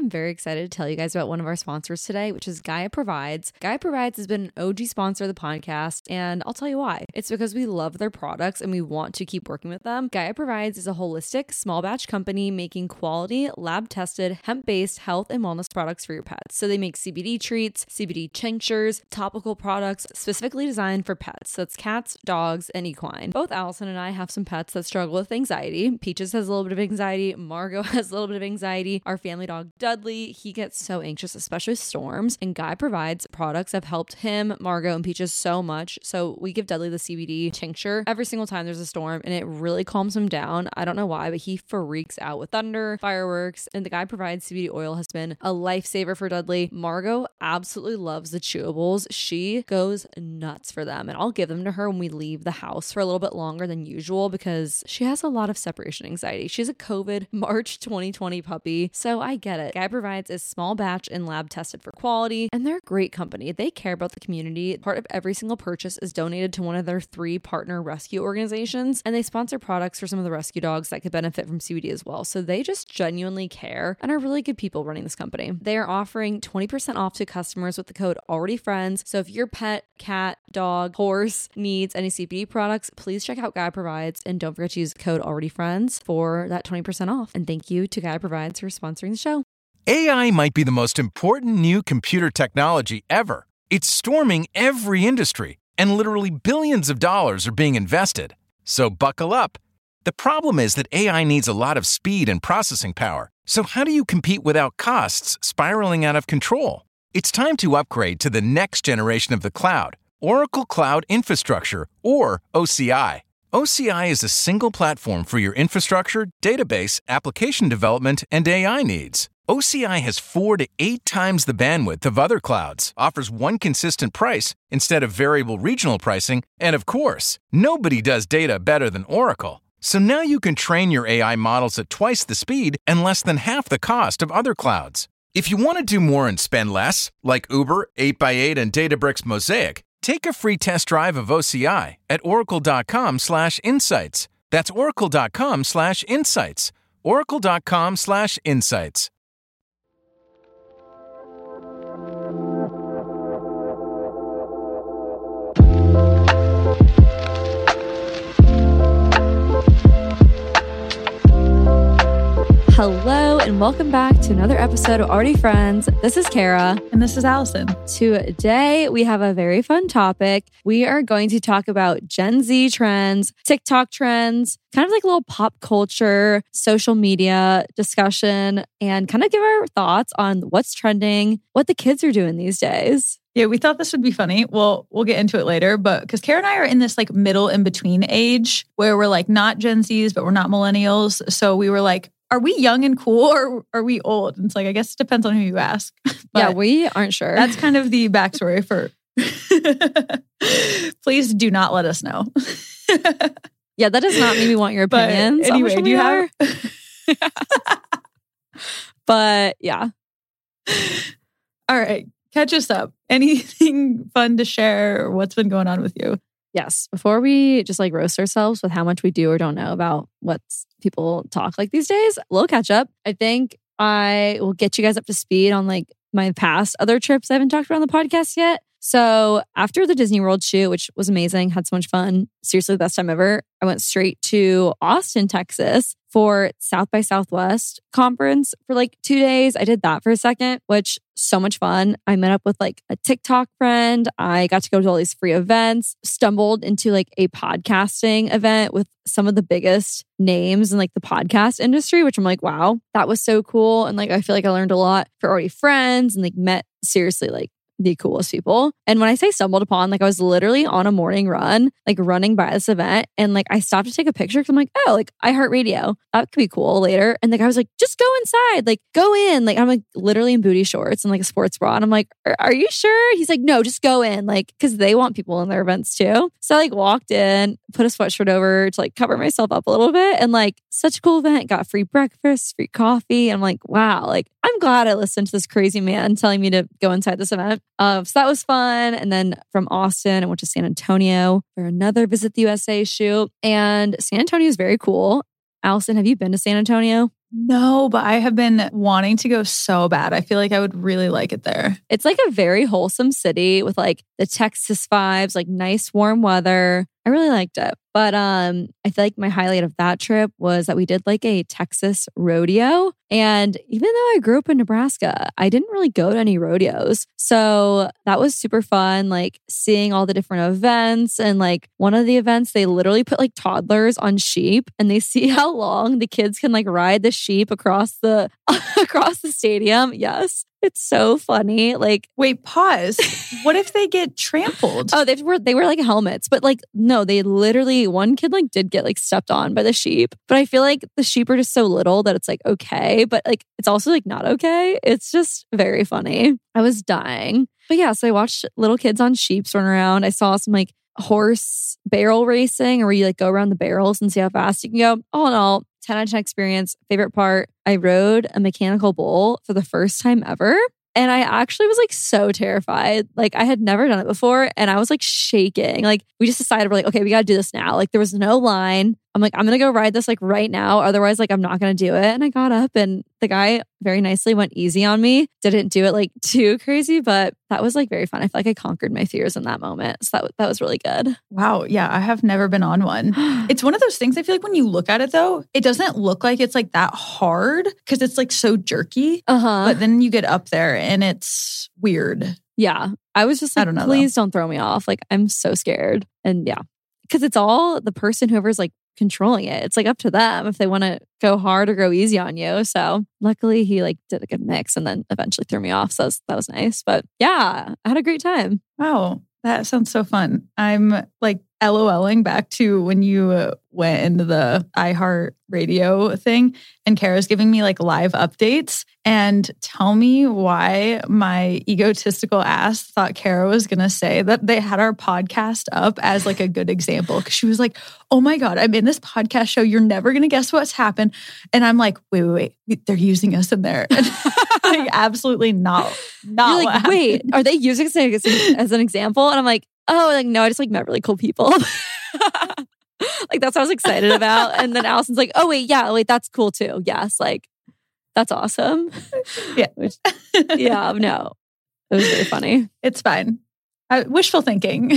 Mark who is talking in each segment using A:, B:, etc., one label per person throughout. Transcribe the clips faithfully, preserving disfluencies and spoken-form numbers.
A: am very excited to tell you guys about one of our sponsors today, which is Gaia Provides. Gaia Provides has been an O G sponsor of the podcast, and I'll tell you why. It's because we love their products and we want to keep working with them. Gaia Provides is a holistic, small batch company making quality, lab-tested, hemp-based health and wellness products for your pets. So they make C B D treats, C B D tinctures, topical products specifically designed for pets. That's cats, dogs, and equine. Both Allison and I have some pets that struggle with anxiety. Peaches has a little bit of anxiety. Margot has a little bit of anxiety. Our family dog Dudley, he gets so anxious, especially with storms, and Gaia Provides products have helped him, Margot, and Peaches so much. So we give Dudley the C B D tincture every single time there's a storm, and it really calms him down. I don't know why, but he freaks out with thunder, fireworks, and the Gaia Provides C B D oil has been a lifesaver for Dudley. Margot absolutely loves the chewables. She goes nuts for them, and I'll give them to her when we leave the house for a little bit longer than usual because she has a lot of separation anxiety. She's a COVID March twenty twenty puppy, so I get it. Gaia Provides is small batch and lab tested for quality, and they're a great company. They care about the community. Part of every single purchase is donated to one of their three partner rescue organizations, and they sponsor products for some of the rescue dogs that could benefit from C B D as well. So they just genuinely care and are really good people running this company. They are offering twenty percent off to customers with the code ALREADYFRIENDS. So if your pet, cat, dog, horse needs any C B D products, please check out Gaia Provides, and don't forget to use the code ALREADYFRIENDS for that twenty percent off. And thank you to Gaia Provides for sponsoring the show.
B: A I might be the most important new computer technology ever. It's storming every industry, and literally billions of dollars are being invested. So buckle up. The problem is that A I needs a lot of speed and processing power. So how do you compete without costs spiraling out of control? It's time to upgrade to the next generation of the cloud, Oracle Cloud Infrastructure, or O C I. O C I is a single platform for your infrastructure, database, application development, and A I needs. O C I has four to eight times the bandwidth of other clouds, offers one consistent price instead of variable regional pricing, and of course, nobody does data better than Oracle. So now you can train your A I models at twice the speed and less than half the cost of other clouds. If you want to do more and spend less, like Uber, eight by eight, and Databricks Mosaic, take a free test drive of O C I at oracle.com slash insights. That's oracle.com slash insights. oracle.com slash insights.
A: Hello and welcome back to another episode of Already Friends. This is Kara.
C: And this is Allison.
A: Today we have a very fun topic. We are going to talk about Gen Z trends, TikTok trends, kind of like a little pop culture, social media discussion, and kind of give our thoughts on what's trending, what the kids are doing these days.
C: Yeah, we thought this would be funny. Well, we'll get into it later, but because Kara and I are in this like middle in between age where we're like not Gen Zs, but we're not millennials. So we were like, are we young and cool or are we old? And it's like, I guess it depends on who you ask.
A: Yeah, we aren't sure.
C: That's kind of the backstory for, please do not let us know.
A: Yeah, that does not mean we want your opinions.
C: But anyway, do you have?
A: But yeah.
C: All right, catch us up. Anything fun to share or what's been going on with you?
A: Yes. Before we just like roast ourselves with how much we do or don't know about what people talk like these days, a little catch up. I think I will get you guys up to speed on like my past other trips I haven't talked about on the podcast yet. So after the Disney World shoot, which was amazing, had so much fun, seriously the best time ever, I went straight to Austin, Texas for South by Southwest conference for like two days. I did that for a second, which so much fun. I met up with like a TikTok friend. I got to go to all these free events, stumbled into like a podcasting event with some of the biggest names in like the podcast industry, which I'm like, wow, that was so cool. And like, I feel like I learned a lot for already friends and like met seriously like the coolest people. And when I say stumbled upon, like I was literally on a morning run, like running by this event. And like I stopped to take a picture because I'm like, oh, like iHeartRadio, that could be cool later. And the guy was like, just go inside, like go in. Like I'm like literally in booty shorts and like a sports bra. And I'm like, are, are you sure? He's like, no, just go in. Like, cause they want people in their events too. So I like walked in, put a sweatshirt over to like cover myself up a little bit. And like such a cool event, got free breakfast, free coffee. And I'm like, wow, like I'm glad I listened to this crazy man telling me to go inside this event. Um, so that was fun. And then from Austin, I went to San Antonio for another Visit the U S A shoot. And San Antonio is very cool. Allison, have you been to San Antonio?
C: No, but I have been wanting to go so bad. I feel like I would really like it there.
A: It's like a very wholesome city with like the Texas vibes, like nice warm weather. I really liked it. But um, I feel like my highlight of that trip was that we did like a Texas rodeo. And even though I grew up in Nebraska, I didn't really go to any rodeos. So that was super fun, like seeing all the different events. And like one of the events, they literally put like toddlers on sheep and they see how long the kids can like ride the sheep across the across the stadium. Yes. It's so funny. Like,
C: wait, pause. What if they get trampled?
A: Oh, they were they were like helmets, but like no, they literally one kid like did get like stepped on by the sheep. But I feel like the sheep are just so little that it's like okay, but like it's also like not okay. It's just very funny. I was dying. But yeah, so I watched little kids on sheeps run around. I saw some like horse barrel racing where you like go around the barrels and see how fast you can go. All in all, ten out of ten experience. Favorite part, I rode a mechanical bull for the first time ever. And I actually was like so terrified. Like I had never done it before and I was like shaking. Like we just decided we're like, okay, we got to do this now. Like there was no line. I'm like, I'm going to go ride this like right now. Otherwise, like I'm not going to do it. And I got up and the guy very nicely went easy on me. Didn't do it like too crazy, but that was like very fun. I feel like I conquered my fears in that moment. So that, that was really good.
C: Wow. Yeah. I have never been on one. It's one of those things I feel like when you look at it though, it doesn't look like it's like that hard because it's like so jerky.
A: Uh-huh.
C: But then you get up there and it's weird.
A: Yeah. I was just like,
C: I don't know,
A: please don't throw me off. Like I'm so scared. And yeah, because it's all the person, whoever's like controlling it. It's like up to them if they want to go hard or go easy on you. So luckily he like did a good mix and then eventually threw me off. So that was, that was nice. But yeah, I had a great time.
C: Wow. That sounds so fun. I'm like LOLing back to when you uh, went into the iHeart Radio thing and Kara's giving me like live updates and tell me why my egotistical ass thought Kara was going to say that they had our podcast up as like a good example. Cause she was like, oh my God, I'm in this podcast show. You're never going to guess what's happened. And I'm like, wait, wait, wait, they're using us in there. Like, absolutely not. Not
A: You're like, wait, are they using us as, as an example? And I'm like, oh, like, no, I just like met really cool people. Like, that's what I was excited about. And then Allison's like, oh, wait, yeah, wait, that's cool too. Yes, like, that's awesome.
C: Yeah.
A: Which, yeah, no, it was very funny.
C: It's fine. Uh, wishful thinking.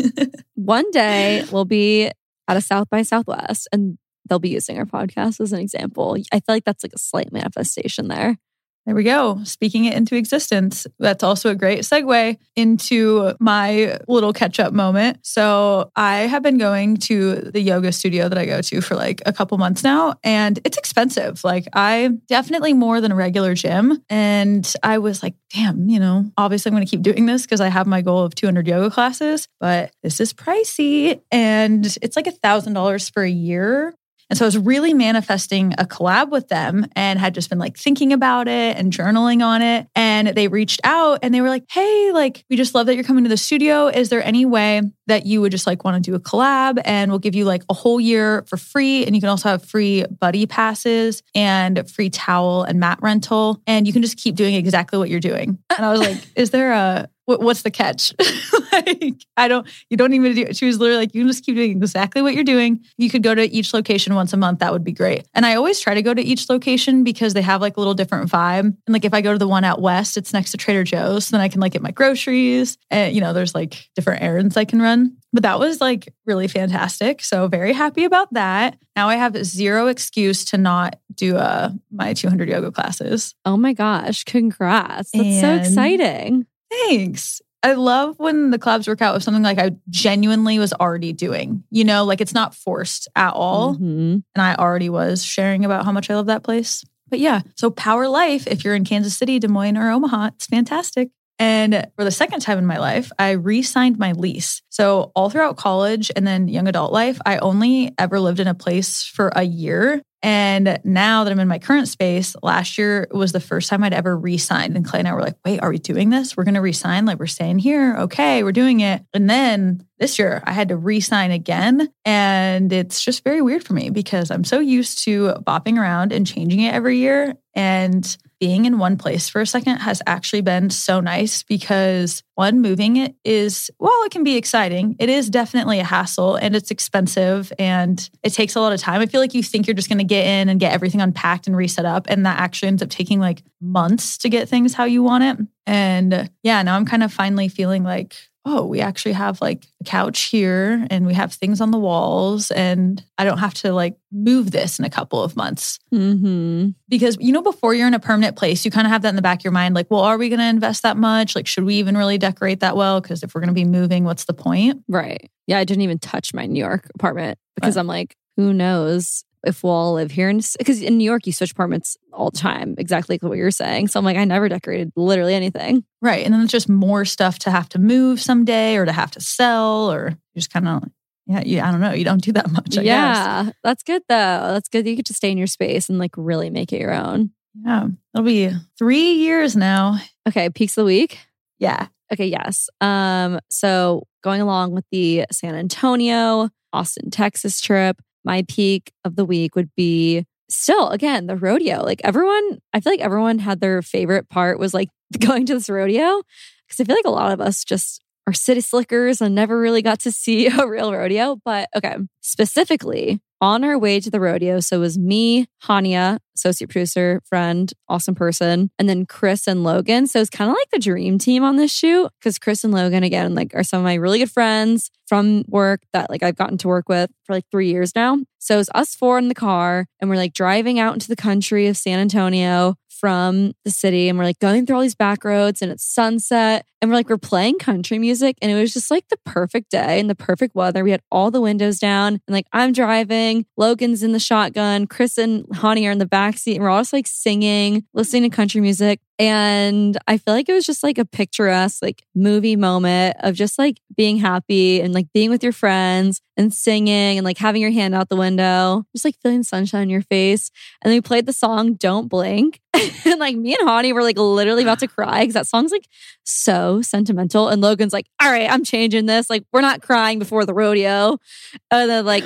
A: One day we'll be at a South by Southwest and they'll be using our podcast as an example. I feel like that's like a slight manifestation there.
C: There we go. Speaking it into existence. That's also a great segue into my little catch up moment. So I have been going to the yoga studio that I go to for like a couple months now, and it's expensive. Like I definitely more than a regular gym. And I was like, damn, you know, obviously I'm going to keep doing this because I have my goal of two hundred yoga classes, but this is pricey and it's like a thousand dollars for a year. And so I was really manifesting a collab with them and had just been like thinking about it and journaling on it. And they reached out and they were like, hey, like, we just love that you're coming to the studio. Is there any way that you would just like want to do a collab and we'll give you like a whole year for free? And you can also have free buddy passes and free towel and mat rental. And you can just keep doing exactly what you're doing. And I was like, is there a... what's the catch? Like, I don't, you don't even do it. She was literally like, you can just keep doing exactly what you're doing. You could go to each location once a month. That would be great. And I always try to go to each location because they have like a little different vibe. And like, if I go to the one out west, it's next to Trader Joe's. So then I can like get my groceries and, you know, there's like different errands I can run. But that was like really fantastic. So very happy about that. Now I have zero excuse to not do uh, my two hundred yoga classes.
A: Oh my gosh. Congrats. That's and so exciting.
C: Thanks. I love when the collabs work out with something like I genuinely was already doing, you know, like it's not forced at all.
A: Mm-hmm.
C: And I already was sharing about how much I love that place. But yeah, so Power Life, if you're in Kansas City, Des Moines, or Omaha, it's fantastic. And for the second time in my life, I re-signed my lease. So all throughout college and then young adult life, I only ever lived in a place for a year. And now that I'm in my current space, last year was the first time I'd ever re-signed. And Clay and I were like, wait, are we doing this? We're going to re-sign? Like, we're staying here. Okay, we're doing it. And then this year I had to re-sign again. And it's just very weird for me because I'm so used to bopping around and changing it every year. And being in one place for a second has actually been so nice because one, moving it is, while it can be exciting, it is definitely a hassle and it's expensive and it takes a lot of time. I feel like you think you're just going to get in and get everything unpacked and reset up. And that actually ends up taking like months to get things how you want it. And yeah, now I'm kind of finally feeling like, oh, we actually have like a couch here and we have things on the walls and I don't have to like move this in a couple of months.
A: Mm-hmm.
C: Because, you know, before you're in a permanent place, you kind of have that in the back of your mind. Like, well, are we going to invest that much? Like, should we even really decorate that well? Because if we're going to be moving, what's the point?
A: Right. Yeah, I didn't even touch my New York apartment because
C: Right.
A: I'm like, who knows if we'll all live here. Because in, in New York, you switch apartments all the time, exactly like what you're saying. So I'm like, I never decorated literally anything.
C: Right. And then it's just more stuff to have to move someday or to have to sell or you just kind of, yeah, you, I don't know. You don't do that much, I
A: yeah,
C: guess.
A: that's good though. That's good that you get to stay in your space and like really make it your own.
C: Yeah. It'll be three years now.
A: Okay, peaks of the week.
C: Yeah.
A: Okay, yes. Um, so going along with the San Antonio, Austin, Texas trip, my peak of the week would be still, again, the rodeo. Like everyone, I feel like everyone had their favorite part was like going to this rodeo. Because I feel like a lot of us just are city slickers and never really got to see a real rodeo. But okay, specifically on our way to the rodeo. So it was me, Hania, associate producer, friend, awesome person, and then Chris and Logan. So it's kind of like the dream team on this shoot because Chris and Logan, again, like are some of my really good friends from work that like I've gotten to work with for like three years now. So it's us four in the car and we're like driving out into the country of San Antonio from the city and we're like going through all these back roads and it's sunset and we're like, we're playing country music and it was just like the perfect day and the perfect weather. We had all the windows down and like I'm driving, Logan's in the shotgun, Chris and Hani are in the backseat and we're all just like singing, listening to country music. And I feel like it was just like a picturesque like movie moment of just like being happy and like being with your friends and singing and like having your hand out the window, just like feeling sunshine in your face. And then we played the song Don't Blink. And like me and Hani were like literally about to cry because that song's like so sentimental. And Logan's like, all right, I'm changing this. Like we're not crying before the rodeo. And then like,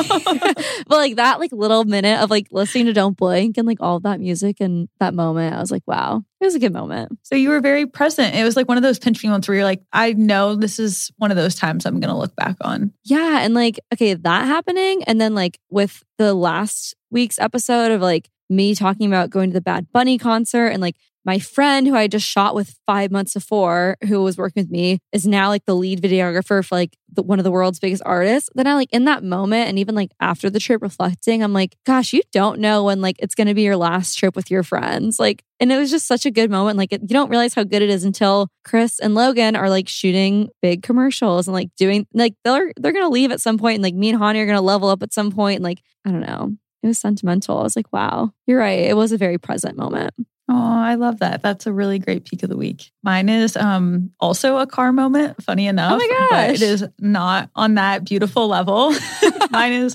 A: but like that like little minute of like listening to Don't Blink and like all of that music and that moment, I was like, wow, it was a good moment.
C: So you were very present. It was like one of those pinch me moments where you're like, I know this is one of those times I'm going to look back on.
A: Yeah. And like, okay, that happening. And then like with the last week's episode of like me talking about going to the Bad Bunny concert and like my friend who I just shot with five months before, who was working with me, is now like the lead videographer for like the, one of the world's biggest artists. Then I like in that moment and even like after the trip reflecting, I'm like, gosh, you don't know when like it's going to be your last trip with your friends. Like, and it was just such a good moment. Like it, you don't realize how good it is until Chris and Logan are like shooting big commercials and like doing like they're they're going to leave at some point and like me and Hani are going to level up at some point. And like, I don't know. It was sentimental. I was like, wow, you're right. It was a very present moment.
C: Oh, I love that. That's a really great peak of the week. Mine is um, also a car moment, funny enough.
A: Oh my
C: but
A: gosh.
C: it is not on that beautiful level. Mine is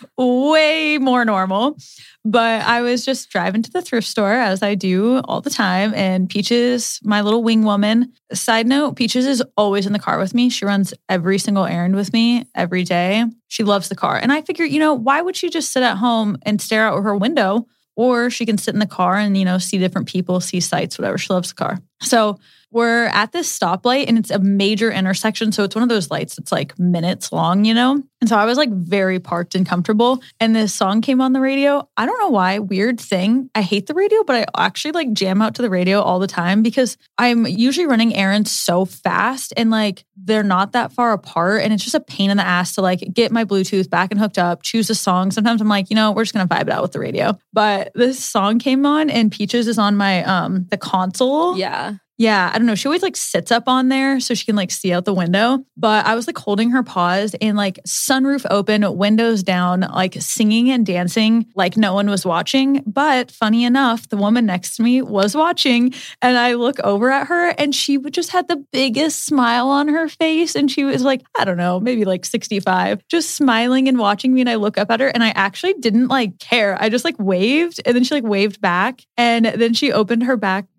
C: way more normal. But I was just driving to the thrift store, as I do all the time. And Peaches, my little wing woman, side note, Peaches is always in the car with me. She runs every single errand with me every day. She loves the car. And I figure, you know, why would she just sit at home and stare out her window? Or she can sit in the car and, you know, see different people, see sights, whatever. She loves the car. So we're at this stoplight and it's a major intersection. So it's one of those lights that's like minutes long, you know? And so I was like very parked and comfortable. And this song came on the radio. I don't know why, weird thing. I hate the radio, but I actually like jam out to the radio all the time because I'm usually running errands so fast and like they're not that far apart. And it's just a pain in the ass to like get my Bluetooth back and hooked up, choose a song. Sometimes I'm like, you know, we're just going to vibe it out with the radio. But this song came on and Peaches is on my, um, the console.
A: Yeah.
C: Yeah, I don't know. She always like sits up on there so she can like see out the window. But I was like holding her paws and like sunroof open, windows down, like singing and dancing like no one was watching. But funny enough, the woman next to me was watching and I look over at her and she would just had the biggest smile on her face. And she was like, I don't know, maybe like sixty-five, just smiling and watching me. And I look up at her and I actually didn't like care. I just like waved and then she like waved back. And then she opened her back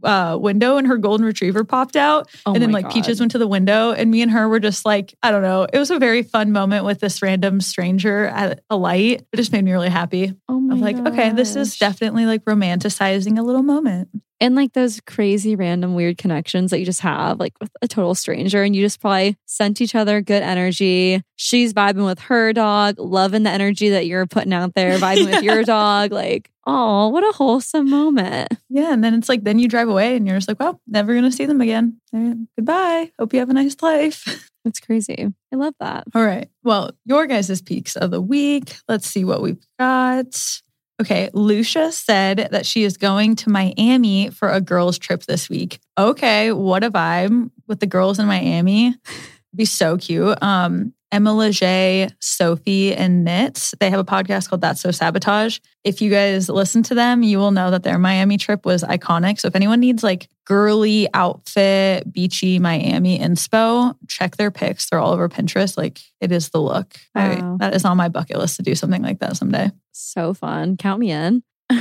C: uh, window and her golden retriever popped out.
A: Oh
C: and then
A: my
C: like
A: God.
C: Peaches went to the window and me and her were just like, I don't know. It was a very fun moment with this random stranger at a light. It just made me really happy.
A: Oh my
C: I'm like, okay, this is
A: gosh.
C: definitely like romanticizing a little moment.
A: And like those crazy random weird connections that you just have like with a total stranger and you just probably sent each other good energy. She's vibing with her dog, loving the energy that you're putting out there, vibing with your dog. Like, oh, what a wholesome moment.
C: Yeah. And then it's like, then you drive away and you're just like, well, never going to see them again. Goodbye. Hope you have a nice life.
A: That's crazy. I love that.
C: All right. Well, your guys' peaks of the week. Let's see what we've got. Okay, Lucia said that she is going to Miami for a girls' trip this week. Okay, what a vibe with the girls in Miami. Be so cute. Um, Emma Leger, Sophie, and Knits. They have a podcast called That's So Sabotage. If you guys listen to them, you will know that their Miami trip was iconic. So if anyone needs like girly outfit, beachy Miami inspo, check their pics. They're all over Pinterest. Like it is the look.
A: Wow.
C: I, that is on my bucket list to do something like that someday.
A: So fun. Count me in.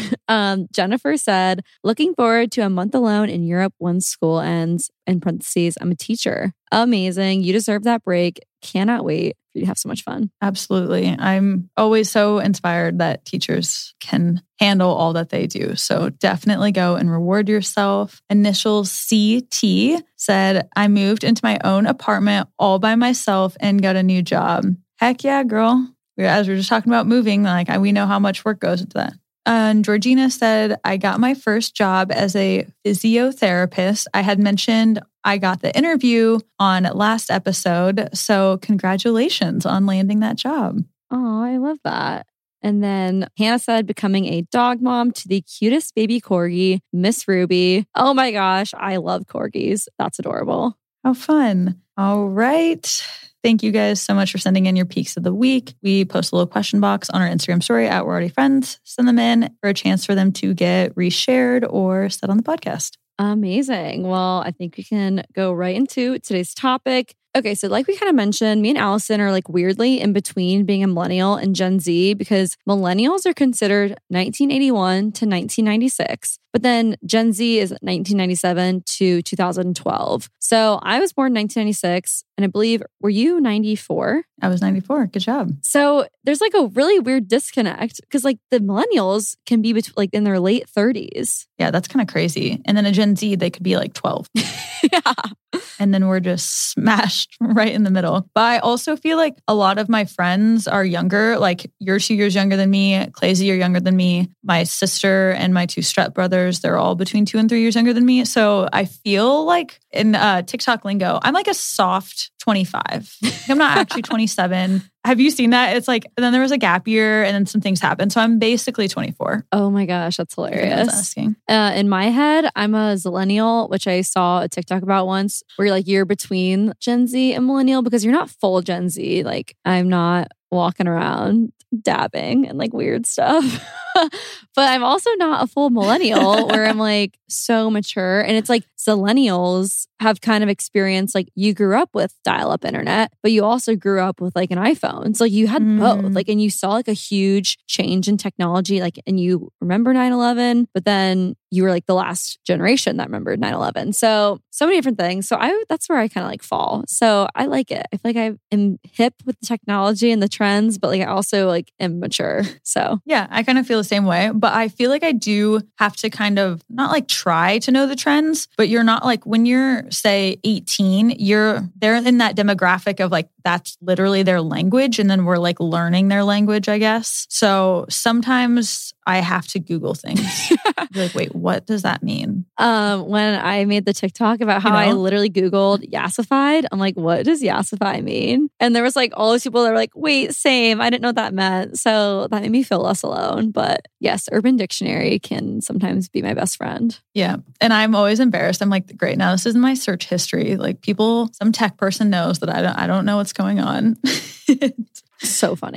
A: um, Jennifer said, looking forward to a month alone in Europe once school ends. In parentheses, I'm a teacher. Amazing. You deserve that break. Cannot wait for you to have so much fun.
C: Absolutely. I'm always so inspired that teachers can handle all that they do. So definitely go and reward yourself. Initials C T said, I moved into my own apartment all by myself and got a new job. Heck yeah, girl. As we were just talking about moving, like we know how much work goes into that. And Georgina said, I got my first job as a physiotherapist. I had mentioned I got the interview on last episode. So congratulations on landing that job.
A: Oh, I love that. And then Hannah said, becoming a dog mom to the cutest baby corgi, Miss Ruby. Oh my gosh, I love corgis. That's adorable.
C: How fun. All right. Thank you guys so much for sending in your peaks of the week. We post a little question box on our Instagram story at We're Already Friends. Send them in for a chance for them to get reshared or said on the podcast.
A: Amazing. Well, I think we can go right into today's topic. Okay, so like we kind of mentioned, me and Allison are like weirdly in between being a millennial and Gen Z because millennials are considered nineteen eighty-one to nineteen ninety-six, but then Gen Z is nineteen ninety-seven to two thousand twelve. So I was born in nineteen ninety-six, and I believe, were you ninety-four?
C: I was ninety-four. Good job.
A: So there's like a really weird disconnect because like the millennials can be between, like in their late thirties.
C: Yeah, that's kind of crazy. And then a Gen Z, they could be like twelve.
A: Yeah.
C: And then we're just smashed right in the middle. But I also feel like a lot of my friends are younger. Like you're two years younger than me. Clay's you're younger than me. My sister and my two stepbrothers, they're all between two and three years younger than me. So I feel like in uh, TikTok lingo, I'm like a soft twenty-five. I'm not actually twenty-seven. Have you seen that? It's like, and then there was a gap year and then some things happened. So I'm basically twenty-four.
A: Oh my gosh, that's hilarious.
C: Asking.
A: Uh, in my head, I'm a zillennial, which I saw a TikTok about once where you're like, you're between Gen Z and millennial because you're not full Gen Z. Like I'm not walking around dabbing and like weird stuff. But I'm also not a full millennial where I'm like so mature. And it's like zillennials have kind of experienced like you grew up with dial-up internet, but you also grew up with like an iPhone. So like you had mm. both. Like, and you saw like a huge change in technology. Like, and you remember nine eleven, but then you were like the last generation that remembered nine eleven. So, so many different things. So I, that's where I kind of like fall. So I like it. I feel like I am hip with the technology and the trends, but like I also like am mature. So
C: yeah, I kind of feel the same way, but I feel like I do have to kind of not like try to know the trends, but you're not like when you're say eighteen, you're they're in that demographic of like that's literally their language. And then we're like learning their language, I guess. So sometimes I have to Google things. Be like, wait, what does that mean?
A: Um, when I made the TikTok about how you know? I literally Googled yassified, I'm like, what does yassify mean? And there was like all those people that were like, wait, same. I didn't know what that meant. So that made me feel less alone. But yes, Urban Dictionary can sometimes be my best friend.
C: Yeah. And I'm always embarrassed. I'm like, great, now this is my search history. Like people, some tech person knows that I don't, I don't know what's going on.
A: So funny.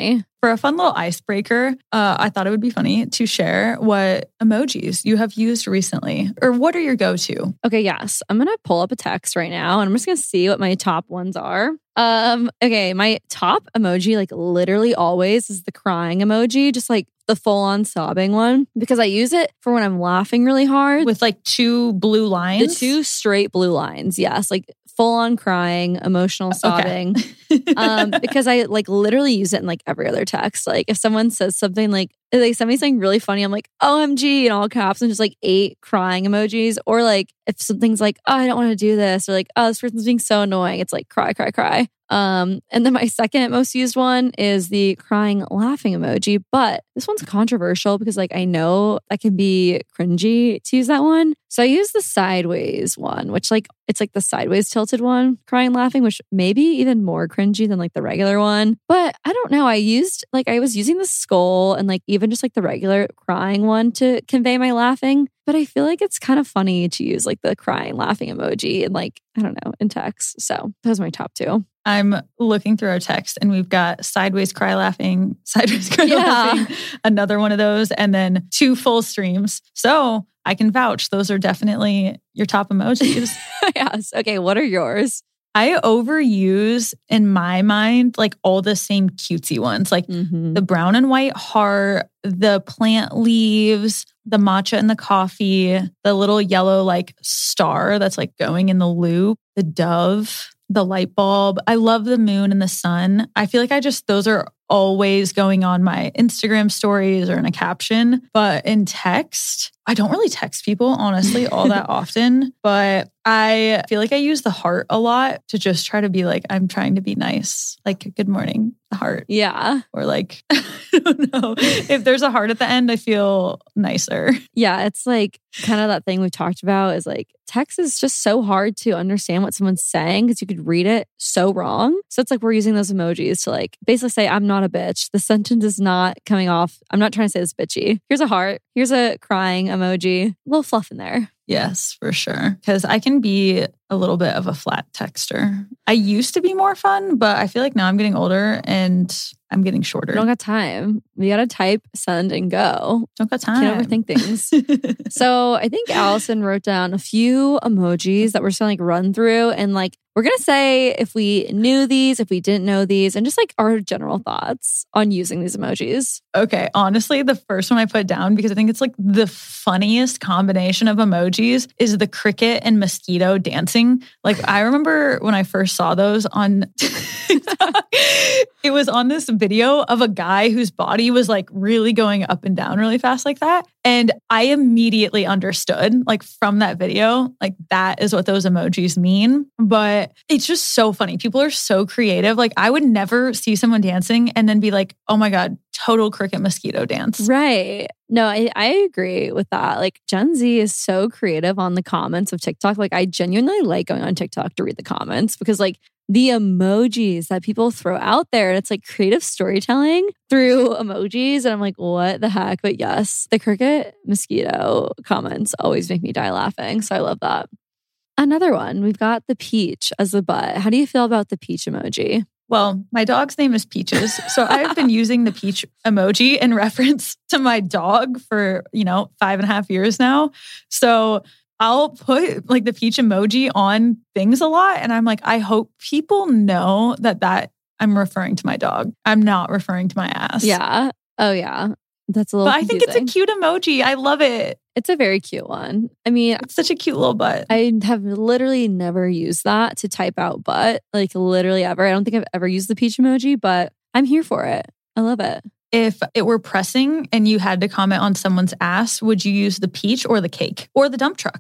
C: for a fun little icebreaker, uh, I thought it would be funny to share what emojis you have used recently, or what are your go-to?
A: Okay, yes. I'm going to pull up a text right now and I'm just going to see what my top ones are. Um, okay, my top emoji, like literally always, is the crying emoji, just like the full-on sobbing one, because I use it for when I'm laughing really hard.
C: With like two blue lines?
A: The two straight blue lines, yes. Like full-on crying, emotional sobbing. Okay. um, because I like literally use it in like every other text. Like if someone says something like, if they send me something really funny, I'm like, O M G in all caps and just like eight crying emojis. Or like if something's like, oh, I don't want to do this. Or like, oh, this person's being so annoying. It's like cry, cry, cry. Um, and then my second most used one is the crying laughing emoji. But this one's controversial because like I know that can be cringy to use that one. So I use the sideways one, which like it's like the sideways tilted one, crying laughing, which may be even more cringy than like the regular one. But I don't know. I used like I was using the skull and like even just like the regular crying one to convey my laughing. But I feel like it's kind of funny to use like the crying laughing emoji and like, I don't know, in text. So those are my top two.
C: I'm looking through our text and we've got sideways cry laughing, sideways cry
A: Yeah.
C: laughing, another one of those, and then two full streams. So I can vouch those are definitely your top emojis.
A: Yes. Okay. What are yours?
C: I overuse in my mind like all the same cutesy ones, like
A: Mm-hmm.
C: the brown and white heart, the plant leaves, the matcha and the coffee, the little yellow like star that's like going in the loop, the dove, the light bulb. I love the moon and the sun. I feel like I just, those are always going on my Instagram stories or in a caption. But in text, I don't really text people, honestly, all that often. But I feel like I use the heart a lot to just try to be like, I'm trying to be nice. Like, good morning, the heart.
A: Yeah.
C: Or like, I don't know. If there's a heart at the end, I feel nicer.
A: Yeah. It's like kind of that thing we've talked about is like text is just so hard to understand what someone's saying because you could read it so wrong. So it's like we're using those emojis to like basically say, I'm not a bitch. The sentence is not coming off. I'm not trying to say this bitchy. Here's a heart. Here's a crying emoji. A little fluff in there.
C: Yes, for sure. Because I can be a little bit of a flat texter. I used to be more fun, but I feel like now I'm getting older and I'm getting shorter.
A: We don't got time. We got to type, send, and go.
C: Don't got time.
A: Can't overthink things. So I think Allison wrote down a few emojis that we're just gonna like run through and like we're gonna say if we knew these, if we didn't know these, and just like our general thoughts on using these emojis.
C: Okay, honestly, the first one I put down because I think it's like the funniest combination of emojis is the cricket and mosquito dancing. Like I remember when I first saw those on TikTok, it was on this video of a guy whose body was like really going up and down really fast like that. And I immediately understood like from that video, like that is what those emojis mean. But it's just so funny. People are so creative. Like I would never see someone dancing and then be like, oh my God, total cricket mosquito dance.
A: Right. No, I, I agree with that. Like Gen Z is so creative on the comments of TikTok. Like I genuinely like going on TikTok to read the comments because like the emojis that people throw out there, and it's like creative storytelling through emojis. And I'm like, what the heck? But yes, the cricket mosquito comments always make me die laughing. So I love that. Another one, we've got the peach as the butt. How do you feel about the peach emoji?
C: Well, my dog's name is Peaches. So I've been using the peach emoji in reference to my dog for, you know, five and a half years now. So I'll put like the peach emoji on things a lot. And I'm like, I hope people know that that I'm referring to my dog. I'm not referring to my ass.
A: Yeah. Oh, yeah. That's a little
C: But I think it's a cute emoji. I love it.
A: It's a very cute one. I mean,
C: It's such a cute little butt.
A: I have literally never used that to type out butt, like literally ever. I don't think I've ever used the peach emoji, but I'm here for it. I love it.
C: If it were pressing and you had to comment on someone's ass, would you use the peach or the cake or the dump truck?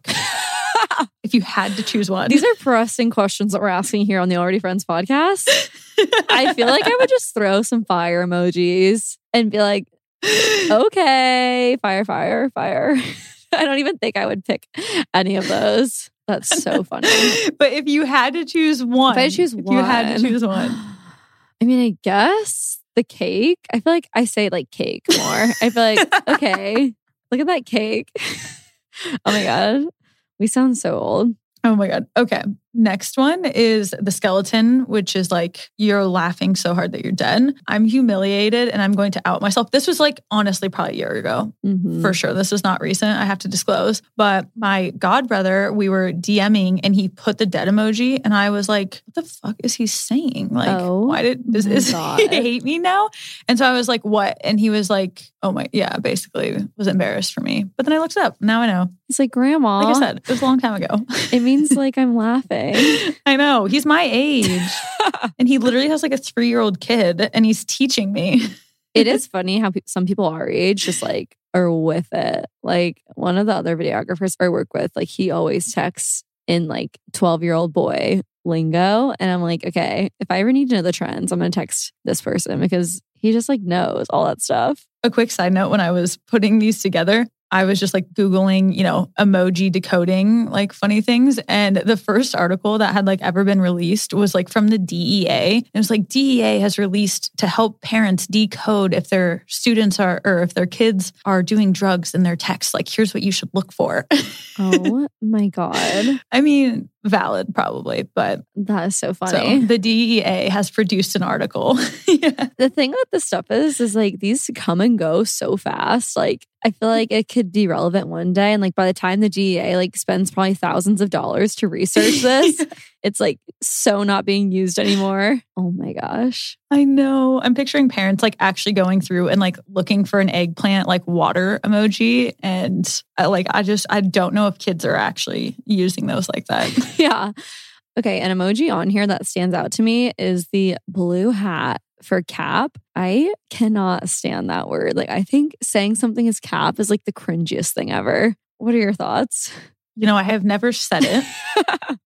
C: If you had to choose one.
A: These are pressing questions that we're asking here on the Already Friends podcast. I feel like I would just throw some fire emojis and be like, okay, fire, fire, fire. I don't even think I would pick any of those. That's so funny.
C: But if you had to choose one,
A: If I choose
C: if
A: one,
C: you had to choose one,
A: I mean, I guess the cake. I feel like I say like cake more. I feel like, okay, look at that cake. Oh my God. We sound so old.
C: Oh my God. Okay. Next one is the skeleton, which is like, you're laughing so hard that you're dead. I'm humiliated and I'm going to out myself. This was like, honestly, probably a year ago.
A: Mm-hmm.
C: For sure. This is not recent. I have to disclose. But my godbrother, we were DMing and he put the dead emoji. And I was like, what the fuck is he saying? Like,
A: oh,
C: why did, is, is he hate me now? And so I was like, what? And he was like, oh my, yeah, basically was embarrassed for me. But then I looked it up. Now I know.
A: It's like, Grandma.
C: Like I said, it was a long time ago.
A: It means like I'm laughing.
C: I know. He's my age. And he literally has like a three-year-old kid and he's teaching me.
A: It is funny how pe- some people our age just like are with it. Like one of the other videographers I work with, like he always texts in like twelve-year-old boy lingo. And I'm like, okay, if I ever need to know the trends, I'm going to text this person because he just like knows all that stuff.
C: A quick side note, when I was putting these together, I was just like Googling, you know, emoji decoding, like funny things. And the first article that had like ever been released was like from the D E A. It was like D E A has released to help parents decode if their students are, or if their kids are doing drugs in their texts. Like, here's what you should look for.
A: Oh my God.
C: I mean, valid probably, but
A: that is so funny.
C: So the D E A has produced an article. Yeah.
A: The thing with this stuff is, is like these come and go so fast. Like I feel like it could be relevant one day. And like by the time the D E A like spends probably thousands of dollars to research this, it's like so not being used anymore. Oh my gosh.
C: I know. I'm picturing parents like actually going through and like looking for an eggplant like water emoji. And I, like, I just, I don't know if kids are actually using those like that.
A: Yeah. Okay. An emoji on here that stands out to me is the blue hat for cap. I cannot stand that word. Like, I think saying something is cap is like the cringiest thing ever. What are your thoughts?
C: You know, I have never said it.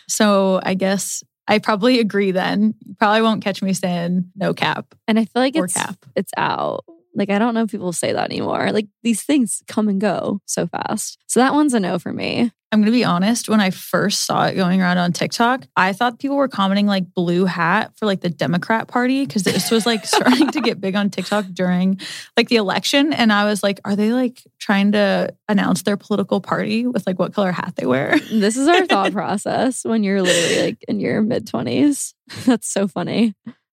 C: So I guess I probably agree then. You probably won't catch me saying no cap.
A: And I feel like
C: or
A: it's
C: cap.
A: it's out. Like, I don't know if people say that anymore. Like, these things come and go so fast. So that one's a no for me.
C: I'm going to be honest. When I first saw it going around on TikTok, I thought people were commenting like blue hat for like the Democrat Party because this was like starting to get big on TikTok during like the election. And I was like, are they like trying to announce their political party with like what color hat they wear?
A: This is our thought process when you're literally like in your mid-twenties. That's so funny.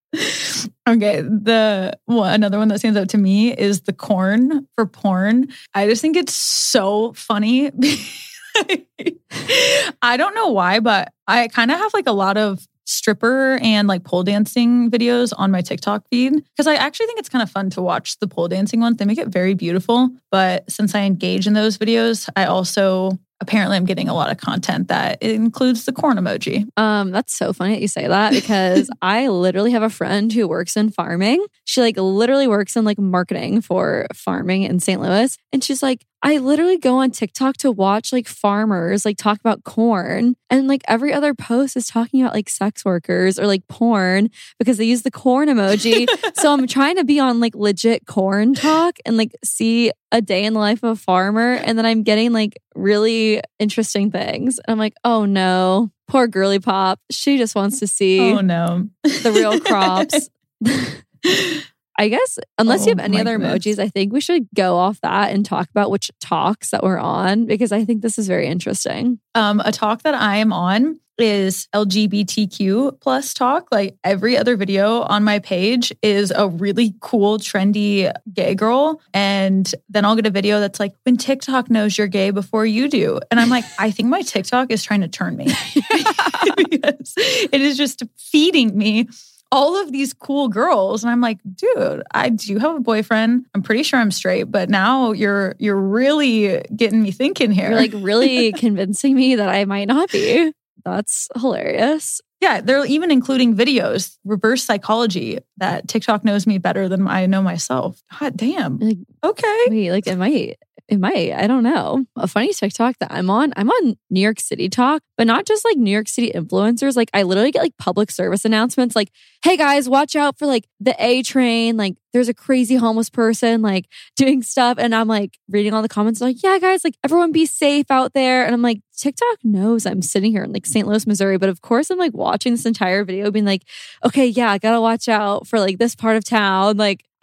C: Okay, the well, another one that stands out to me is the corn for porn. I just think it's so funny. I don't know why, but I kind of have like a lot of stripper and like pole dancing videos on my TikTok feed because I actually think it's kind of fun to watch the pole dancing ones. They make it very beautiful. But since I engage in those videos, I also apparently I'm getting a lot of content that includes the corn emoji.
A: Um, that's so funny that you say that because I literally have a friend who works in farming. She like literally works in like marketing for farming in Saint Louis. And she's like, I literally go on TikTok to watch like farmers like talk about corn. And like every other post is talking about like sex workers or like porn because they use the corn emoji. So I'm trying to be on like legit corn talk and like see a day in the life of a farmer. And then I'm getting like really interesting things. And I'm like, oh no, poor girly pop. She just wants to see
C: oh, no.
A: the real crops. I guess unless
C: oh,
A: you have any other
C: goodness.
A: emojis, I think we should go off that and talk about which talks that we're on because I think this is very interesting.
C: Um, a talk that I am on is L G B T Q plus talk. Like every other video on my page is a really cool, trendy gay girl. And then I'll get a video that's like, when TikTok knows you're gay before you do. And I'm like, I think my TikTok is trying to turn me. Because it is just feeding me all of these cool girls. And I'm like, dude, I do have a boyfriend. I'm pretty sure I'm straight, but now you're you're really getting me thinking here.
A: You're like really convincing me that I might not be. That's hilarious.
C: Yeah, they're even including videos, reverse psychology, that TikTok knows me better than I know myself. God damn.
A: Like,
C: okay.
A: Wait, like it might. It might. I don't know. A funny TikTok that I'm on, I'm on New York City Talk, but not just like New York City influencers. Like I literally get like public service announcements like, hey guys, watch out for like the A train. Like there's a crazy homeless person like doing stuff. And I'm like reading all the comments like, yeah guys, like everyone be safe out there. And I'm like, TikTok knows I'm sitting here in like Saint Louis, Missouri. But of course I'm like watching this entire video being like, okay, yeah, I gotta watch out for like this part of town. Like,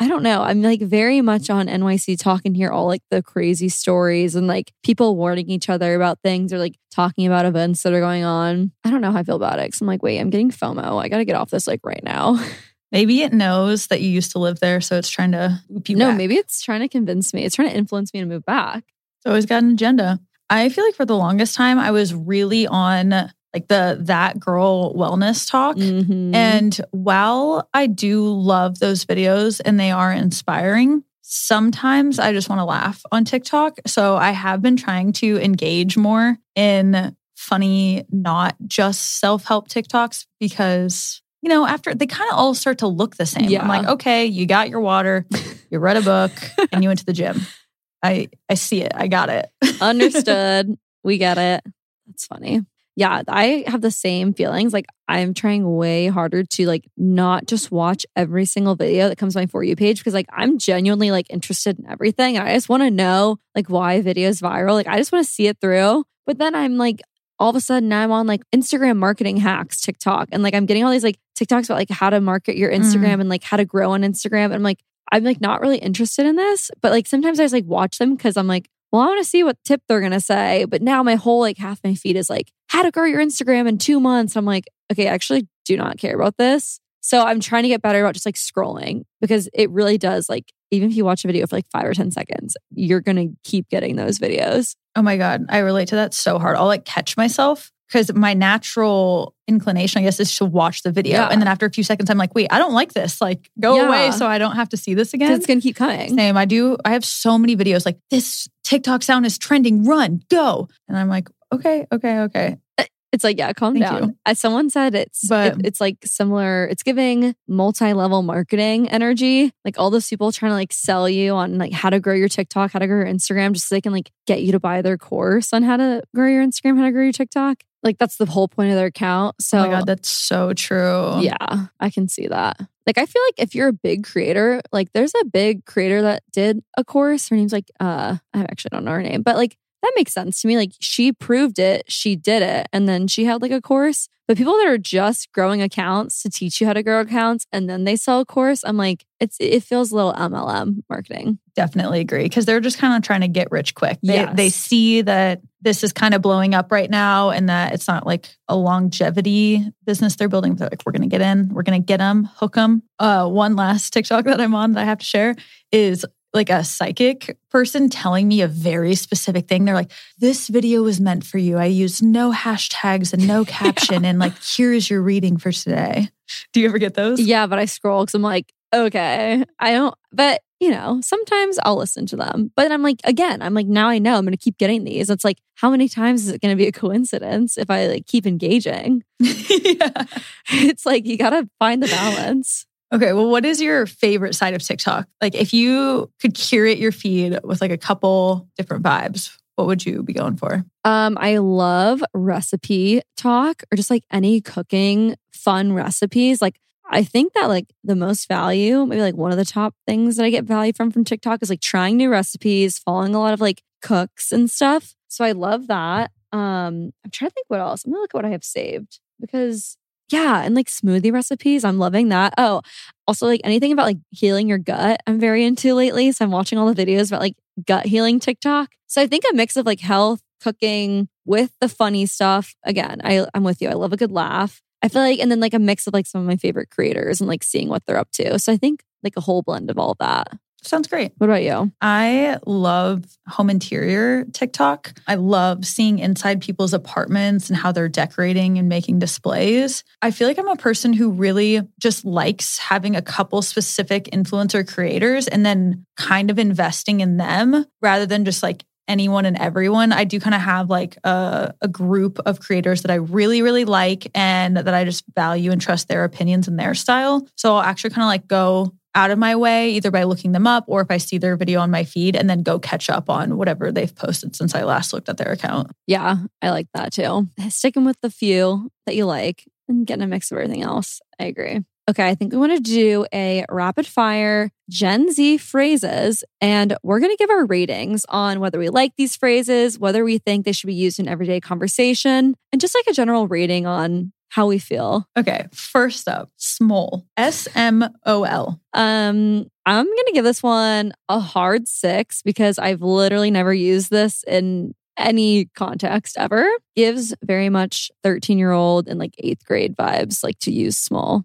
A: I don't know. I'm like very much on N Y C Talk and hear all like the crazy stories and like people warning each other about things or like talking about events that are going on. I don't know how I feel about it. Cause I'm like, wait, I'm getting FOMO. I got to get off this like right now.
C: Maybe it knows that you used to live there, so it's trying to loop you
A: no,
C: back.
A: maybe it's trying to convince me. It's trying to influence me to move back.
C: It's always got an agenda. I feel like for the longest time, I was really on like the That Girl wellness talk.
A: Mm-hmm.
C: And while I do love those videos and they are inspiring, sometimes I just want to laugh on TikTok. So I have been trying to engage more in funny, not just self-help TikToks because, you know, after they kind of all start to look the same.
A: Yeah.
C: I'm like, okay, you got your water, you read a book, and you went to the gym. I, I see it. I got it.
A: Understood. We get it. That's funny. Yeah, I have the same feelings. Like I'm trying way harder to like not just watch every single video that comes to my For You page because like I'm genuinely like interested in everything. And I just want to know like why a video is viral. Like I just want to see it through. But then I'm like, all of a sudden now I'm on like Instagram marketing hacks TikTok. And like I'm getting all these like TikToks about like how to market your Instagram mm. and like how to grow on Instagram. And I'm like, I'm like not really interested in this. But like sometimes I just like watch them because I'm like, well, I want to see what tip they're going to say. But now my whole like half my feed is like, how to grow your Instagram in two months. I'm like, okay, I actually do not care about this. So I'm trying to get better about just like scrolling because it really does like, even if you watch a video for like five or ten seconds, you're going to keep getting those videos.
C: Oh my God. I relate to that so hard. I'll like catch myself because my natural inclination, I guess, is to watch the video.
A: Yeah.
C: And then after a few seconds, I'm like, wait, I don't like this. Like go
A: Yeah.
C: away so I don't have to see this again.
A: It's going to keep coming.
C: Same. I do. I have so many videos like this TikTok sound is trending. Run, go. And I'm like, okay, okay, okay.
A: It's like, yeah, calm
C: Thank
A: down.
C: you.
A: As someone said, it's
C: But-
A: it, it's like similar. It's giving multi-level marketing energy. Like all those people trying to like sell you on like how to grow your TikTok, how to grow your Instagram, just so they can like get you to buy their course on how to grow your Instagram, how to grow your TikTok. Like that's the whole point of their account. So
C: Oh my God, that's so true.
A: yeah, I can see that. Like I feel like if you're a big creator, like there's a big creator that did a course. Her name's like uh I actually don't know her name, but like that makes sense to me. Like she proved it, she did it, and then she had like a course. But people that are just growing accounts to teach you how to grow accounts and then they sell a course, I'm like, it's it feels a little M L M marketing.
C: Definitely agree. Because they're just kind of trying to get rich quick. They,
A: Yes.
C: they see that this is kind of blowing up right now and that it's not like a longevity business they're building. They're like, we're going to get in, we're going to get them, hook them. Uh, one last TikTok that I'm on that I have to share is like a psychic person telling me a very specific thing. They're like, this video was meant for you. I used no hashtags and no caption. And like, here's your reading for today. Do you ever get those?
A: Yeah, but I scroll because I'm like, okay, I don't, but you know, sometimes I'll listen to them. But then I'm like, again, I'm like, now I know I'm going to keep getting these. It's like, how many times is it going to be a coincidence if I like keep engaging?
C: Yeah.
A: It's like, you got to find the balance.
C: Okay, well, what is your favorite side of TikTok? Like if you could curate your feed with like a couple different vibes, what would you be going for?
A: Um, I love recipe talk or just like any cooking fun recipes. Like I think that like the most value, maybe like one of the top things that I get value from from TikTok is like trying new recipes, following a lot of like cooks and stuff. So I love that. Um, I'm trying to think what else. I'm gonna look at what I have saved because yeah, and like smoothie recipes, I'm loving that. Oh, also like anything about like healing your gut, I'm very into lately. So I'm watching all the videos about like gut healing TikTok. So I think a mix of like health, cooking with the funny stuff. Again, I, I'm with you. I love a good laugh. I feel like, and then like a mix of like some of my favorite creators and like seeing what they're up to. So I think like a whole blend of all of that.
C: Sounds great.
A: What about you?
C: I love home interior TikTok. I love seeing inside people's apartments and how they're decorating and making displays. I feel like I'm a person who really just likes having a couple specific influencer creators and then kind of investing in them rather than just like anyone and everyone. I do kind of have like a, a group of creators that I really, really like and that I just value and trust their opinions and their style. So I'll actually kind of like go out of my way, either by looking them up or if I see their video on my feed and then go catch up on whatever they've posted since I last looked at their account.
A: Yeah, I like that too. Sticking with the few that you like and getting a mix of everything else. I agree. Okay, I think we want to do a rapid fire Gen Z phrases, and we're going to give our ratings on whether we like these phrases, whether we think they should be used in everyday conversation, and just like a general rating on how we feel.
C: Okay, first up, small. S M O L.
A: Um, I'm going to give this one a hard six because I've literally never used this in any context ever. Gives very much thirteen year old and like eighth grade vibes, like to use small.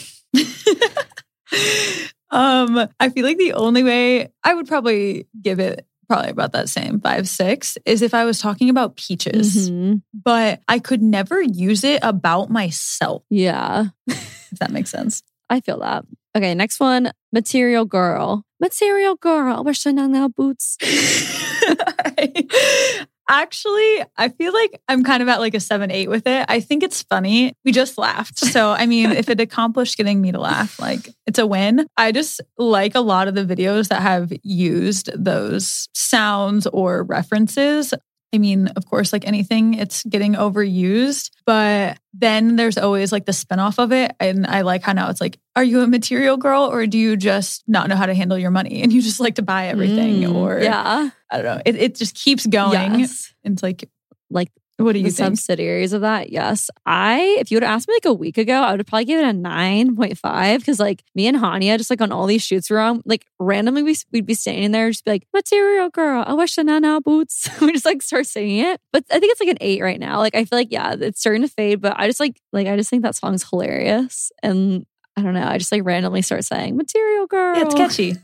C: um, I feel like the only way I would probably give it probably about that same five, six is if I was talking about peaches,
A: Mm-hmm.
C: but I could never use it about myself.
A: Yeah.
C: If that makes sense.
A: I feel that. Okay, next one, material girl. Material girl. I wish I now boots.
C: Actually, I feel like I'm kind of at like a seven, eight with it. I think it's funny. We just laughed. So, I mean, if it accomplished getting me to laugh, like it's a win. I just like a lot of the videos that have used those sounds or references. I mean, of course, like anything, it's getting overused, but then there's always like the spinoff of it. And I like how now it's like, are you a material girl or do you just not know how to handle your money and you just like to buy everything?
A: Mm,
C: or
A: yeah,
C: I don't know. It, it just keeps going.
A: Yes.
C: It's like,
A: like
C: what do you
A: the
C: think?
A: subsidiaries of that? Yes. I, if you would have asked me like a week ago, I would have probably given it a nine point five because like me and Hania, just like on all these shoots we're on, like randomly we, we'd be standing there, just be like, material girl, I wish the nana boots. We just like start singing it. But I think it's like an eight right now. Like I feel like, yeah, it's starting to fade, but I just like, like, I just think that song's hilarious. And I don't know, I just like randomly start saying material girl.
C: Yeah, it's catchy.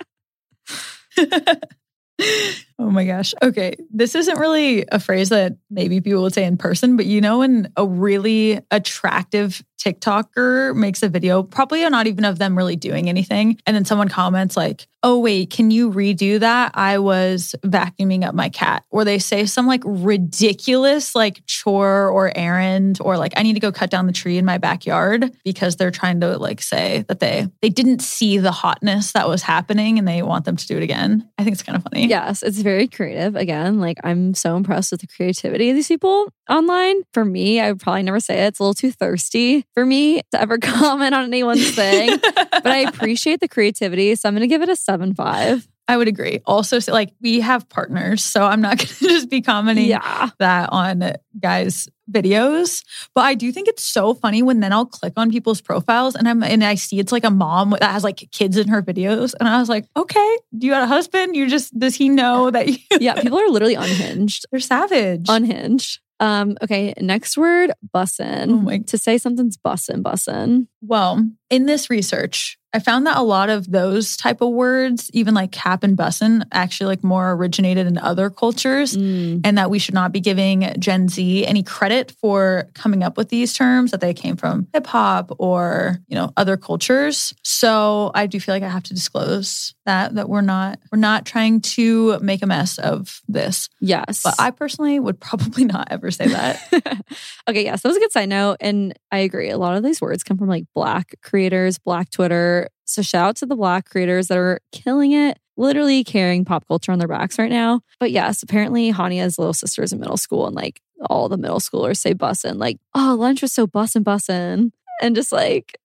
C: Oh my gosh. Okay. This isn't really a phrase that maybe people would say in person, but you know, when a really attractive TikToker makes a video, probably not even of them really doing anything, and then someone comments like, oh wait, can you redo that? I was vacuuming up my cat. Or they say some like ridiculous like chore or errand, or like I need to go cut down the tree in my backyard because they're trying to like say that they they didn't see the hotness that was happening and they want them to do it again. I think it's kind of funny.
A: Yes, it's very creative. Again, like I'm so impressed with the creativity of these people online. For me, I would probably never say it. It's a little too thirsty for me to ever comment on anyone's thing, but I appreciate the creativity. So I'm going to give it a seven five.
C: I would agree. Also, so, like we have partners, so I'm not going to just be commenting
A: Yeah.
C: that on guys' videos. But I do think it's so funny when then I'll click on people's profiles and I'm and I see it's like a mom that has like kids in her videos, and I was like, okay, do you have a husband? You just does he know that you?
A: Yeah, people are literally unhinged.
C: They're savage.
A: Unhinged. Um, okay, next word, bussin'.
C: Oh my-
A: To say something's bussin', bussin'.
C: Well, in this research, I found that a lot of those type of words, even like cap and bussin', actually like more originated in other cultures,
A: Mm.
C: and that we should not be giving Gen Z any credit for coming up with these terms, that they came from hip hop or, you know, other cultures. So I do feel like I have to disclose that, that we're not, we're not trying to make a mess of this.
A: Yes.
C: But I personally would probably not ever say that.
A: Okay, yes, that was a good side note. And I agree. A lot of these words come from like Black creators, Black Twitter. So shout out to the Black creators that are killing it, literally carrying pop culture on their backs right now. But yes, apparently Hania's little sister is in middle school, and like all the middle schoolers say bussin', like, oh, lunch was so bussin' bussin'. And just like,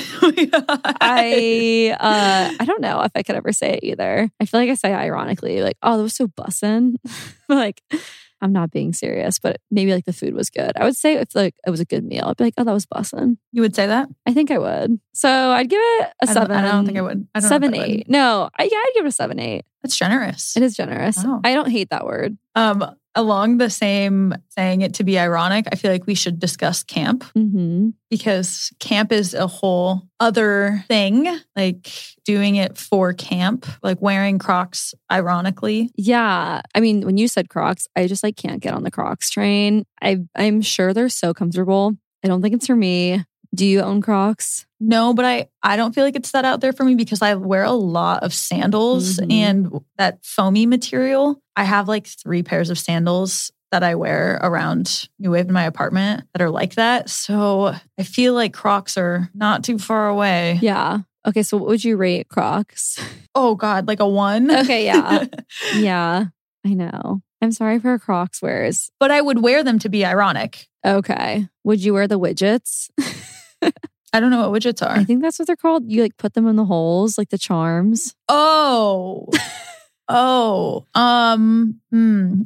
A: I uh I don't know if I could ever say it either. I feel like I say it ironically, like, oh, that was so bussin'. Like, I'm not being serious, but maybe like the food was good. I would say if like it was a good meal, I'd be like, oh, that was bussin'.
C: You would say that?
A: I think I would. So I'd give it a
C: I don't-
A: seven.
C: I don't think I would. I don't know if
A: seven,
C: I would.
A: eight. No, I, yeah, I'd give it a seven, eight.
C: That's generous.
A: It is generous.
C: Oh.
A: I don't hate that word.
C: Um, along the same saying it to be ironic, I feel like we should discuss camp,
A: Mm-hmm.
C: because camp is a whole other thing, like doing it for camp, like wearing Crocs ironically.
A: Yeah. I mean, when you said Crocs, I just like can't get on the Crocs train. I, I'm sure they're so comfortable. I don't think it's for me. Do you own Crocs?
C: No, but I, I don't feel like it's that out there for me because I wear a lot of sandals
A: Mhm.
C: and that foamy material. I have like three pairs of sandals that I wear around New Wave in my apartment that are like that. So I feel like Crocs are not too far away.
A: Yeah. Okay. So what would you rate Crocs?
C: Oh God, like a one?
A: Okay. Yeah. Yeah. I know. I'm sorry for Crocs wears.
C: But I would wear them to be ironic.
A: Okay. Would you wear the widgets?
C: I don't know what widgets are.
A: I think that's what they're called. You like put them in the holes, like the charms.
C: Oh, Oh, um, hmm.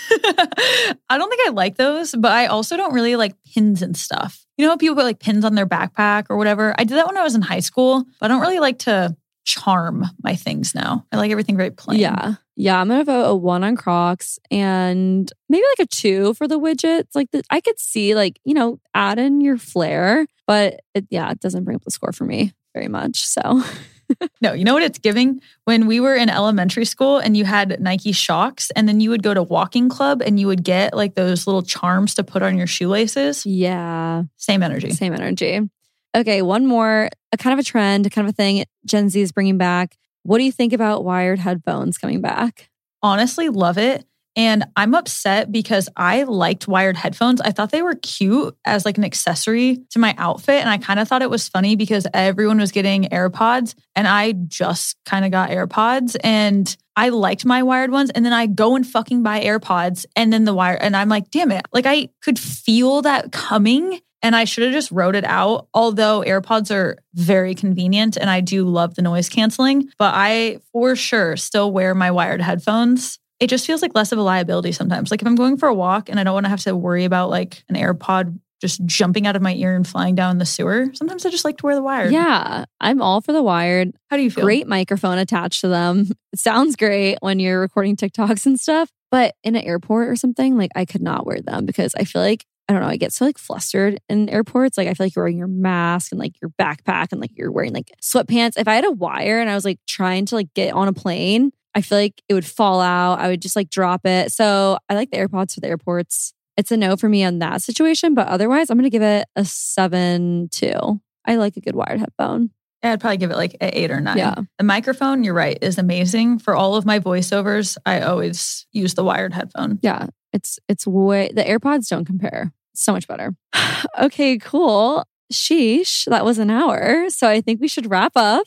C: I don't think I like those, but I also don't really like pins and stuff. You know how people put like pins on their backpack or whatever? I did that when I was in high school, but I don't really like to charm my things now. I like everything very plain.
A: Yeah. Yeah, I'm going to vote a one on Crocs and maybe like a two for the widgets. Like the, I could see like, you know, add in your flair, but it, yeah, it doesn't bring up the score for me very much. So...
C: No, you know what it's giving? When we were in elementary school and you had Nike Shox and then you would go to walking club and you would get like those little charms to put on your shoelaces.
A: Yeah.
C: Same energy.
A: Same energy. Okay, one more, a kind of a trend, kind of a thing Gen Z is bringing back. What do you think about wired headphones coming back?
C: Honestly, love it. And I'm upset because I liked wired headphones. I thought they were cute as like an accessory to my outfit. And I kind of thought it was funny because everyone was getting AirPods and I just kind of got AirPods and I liked my wired ones. And then I go and fucking buy AirPods and then the wire, and I'm like, damn it. Like I could feel that coming and I should have just wrote it out. Although AirPods are very convenient and I do love the noise canceling, but I for sure still wear my wired headphones. It just feels like less of a liability sometimes. Like if I'm going for a walk and I don't want to have to worry about like an AirPod just jumping out of my ear and flying down the sewer, sometimes I just like to wear the wired.
A: Yeah, I'm all for the wired.
C: How do you feel?
A: Great microphone attached to them. It sounds great when you're recording TikToks and stuff. But in an airport or something, like I could not wear them because I feel like, I don't know, I get so like flustered in airports. Like I feel like you're wearing your mask and like your backpack and like you're wearing like sweatpants. If I had a wire and I was like trying to like get on a plane, I feel like it would fall out. I would just like drop it. So I like the AirPods for the airports. It's a no for me on that situation. But otherwise, I'm going to give it a seven, two. I like a good wired headphone.
C: Yeah, I'd probably give it like an eight or nine.
A: Yeah.
C: The microphone, you're right, is amazing. For all of my voiceovers, I always use the wired headphone.
A: Yeah, it's it's way, the AirPods don't compare. It's so much better. Okay, cool. Sheesh, that was an hour. So I think we should wrap up.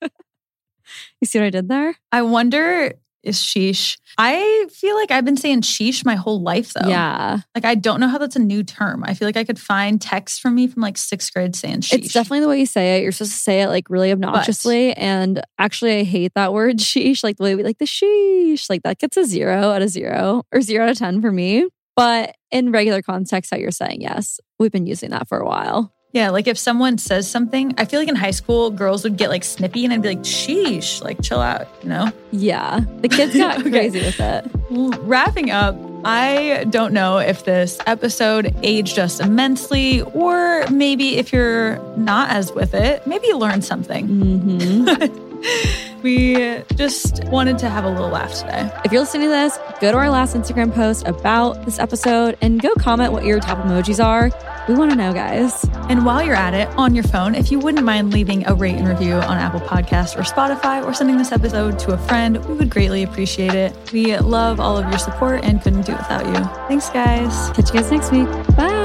A: You see what I did there?
C: I wonder, is sheesh? I feel like I've been saying sheesh my whole life though.
A: Yeah.
C: Like I don't know how that's a new term. I feel like I could find texts from me from like sixth grade saying sheesh.
A: It's definitely the way you say it. You're supposed to say it like really obnoxiously. But, and actually I hate that word sheesh. Like the way we like the sheesh. Like that gets a zero out of zero or zero out of ten for me. But in regular context, how you're saying yes, we've been using that for a while.
C: Yeah, like if someone says something, I feel like in high school, girls would get like snippy and I'd be like, sheesh, like chill out, you know?
A: Yeah, the kids got okay. crazy with it.
C: Wrapping up, I don't know if this episode aged us immensely or maybe if you're not as with it, maybe you learned something.
A: Mm-hmm.
C: We just wanted to have a little laugh today.
A: If you're listening to this, go to our last Instagram post about this episode and go comment what your top emojis are. We want to know, guys.
C: And while you're at it, on your phone, if you wouldn't mind leaving a rate and review on Apple Podcasts or Spotify or sending this episode to a friend, we would greatly appreciate it. We love all of your support and couldn't do it without you. Thanks, guys.
A: Catch you guys next week. Bye.